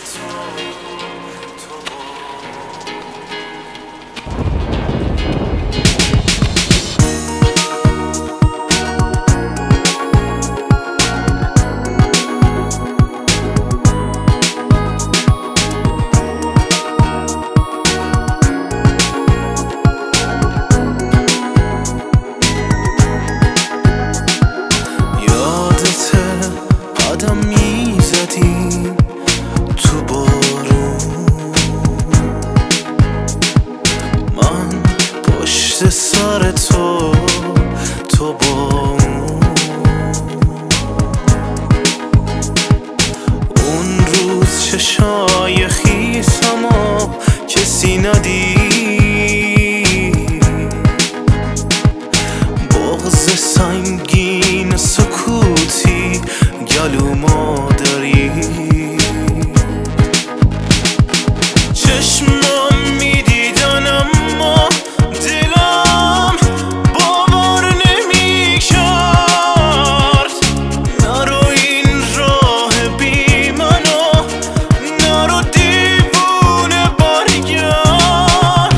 قدم میزدیم تو بارون، من پشت سر تو با اون روز چشای خیسمو کسی ندید، بغض سنگین سکوتی گلومو داری، چشمم میدیدن اما دلم باور نمیکرد. نرو این راه بی منو، نرو دیوونه برگرد.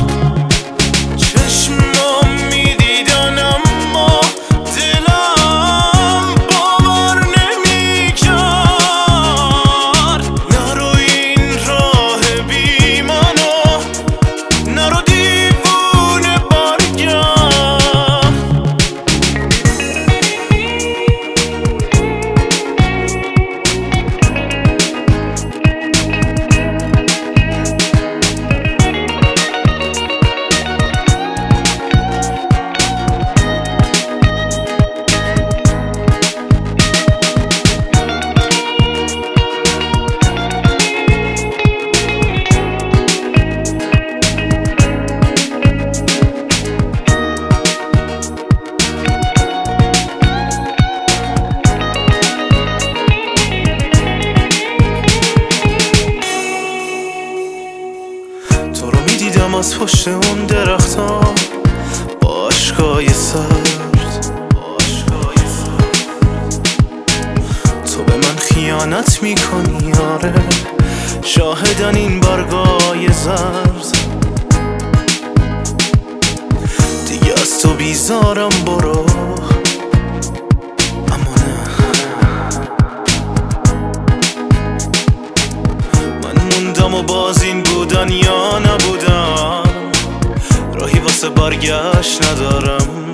چشمم میدیدن اما دلم باور نمیکرد. نرو این راه بی منو، نرو دیوونه برگرد. تو رو میدیدم از پشت اون درختا با عشقای سرد، تو به من خیانت میکنی آره، شاهدن این برگای زرد. دیگه از تو بیزارم برو، اما نه، من موندم و باز این بودن یا نبودن، راهی واسه برگشت ندارم.